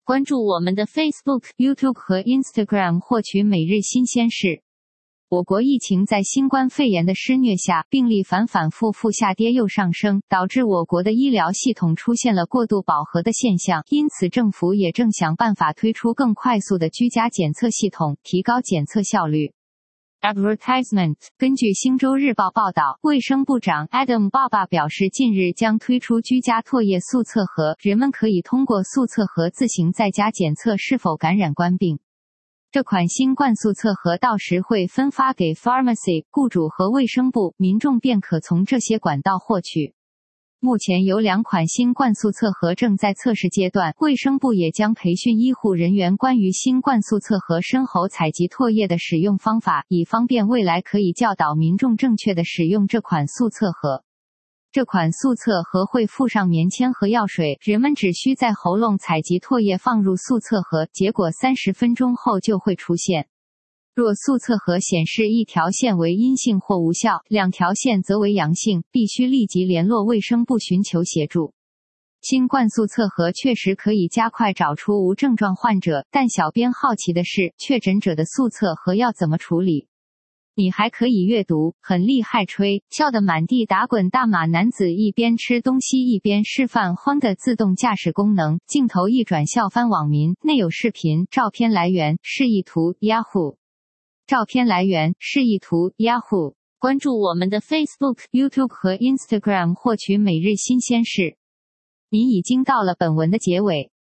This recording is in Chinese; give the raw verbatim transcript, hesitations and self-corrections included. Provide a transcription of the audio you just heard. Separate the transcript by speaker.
Speaker 1: 关注我们的 Facebook、YouTube 和 Instagram 获取每日新鲜事。我国疫情在新冠肺炎的施虐下，病例反反复复下跌又上升，导致我国的医疗系统出现了过度饱和的现象。因此，政府也正想办法推出更快速的居家检测系统，提高检测效率。Advertisement。根据《星洲日报》报道，卫生部长 Adam Baba 表示，近日将推出居家唾液速测盒，人们可以通过速测盒自行在家检测是否感染冠病。这款新冠速测盒到时会分发给 pharmacy 雇主和卫生部，民众便可从这些管道获取。目前有两款新冠速测盒正在测试阶段，卫生部也将培训医护人员关于新冠速测盒深喉采集唾液的使用方法，以方便未来可以教导民众正确的使用这款速测盒。这款速测盒会附上棉签和药水，人们只需在喉咙采集唾液放入速测盒，结果三十分钟后就会出现。若速测盒显示一条线为阴性或无效，两条线则为阳性，必须立即联络卫生部寻求协助。新冠速测盒确实可以加快找出无症状患者，但小编好奇的是，确诊者的速测盒要怎么处理？你还可以阅读，很厉害吹，笑得满地打滚大马男子一边吃东西一边示范 Honda 自动驾驶功能，镜头一转笑翻网民，内有视频，照片来源，示意图 Yahoo。照片来源，示意图 Yahoo。关注我们的 Facebook、YouTube 和 Instagram 获取每日新鲜事。您已经到了本文的结尾。